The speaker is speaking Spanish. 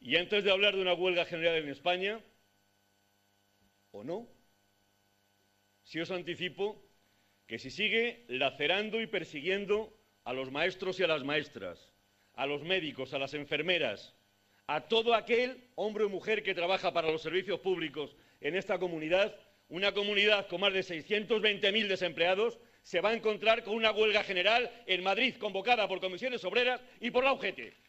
Y antes de hablar de una huelga general en España, ¿o no? Sí os anticipo que si sigue lacerando y persiguiendo a los maestros y a las maestras, a los médicos, a las enfermeras, a todo aquel hombre o mujer que trabaja para los servicios públicos en esta comunidad, una comunidad con más de 620.000 desempleados, se va a encontrar con una huelga general en Madrid convocada por comisiones obreras y por la UGT.